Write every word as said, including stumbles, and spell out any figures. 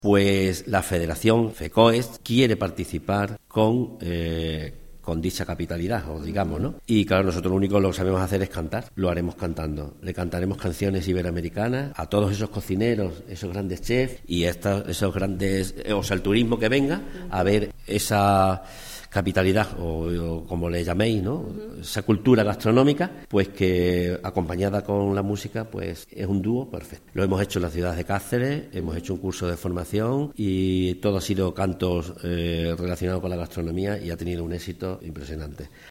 Pues la Federación FECOES quiere participar con... Eh, con dicha capitalidad, o digamos, ¿no? Y claro, nosotros lo único que sabemos hacer es cantar, lo haremos cantando. Le cantaremos canciones iberoamericanas a todos esos cocineros, esos grandes chefs y estos, esos grandes, o sea, el turismo que venga a ver esa capitalidad, o, o como le llaméis, ¿no? Esa cultura gastronómica, pues que acompañada con la música, pues es un dúo perfecto. Lo hemos hecho en la ciudad de Cáceres, hemos hecho un curso de formación y todo ha sido cantos eh, relacionados con la gastronomía y ha tenido un éxito impresionante.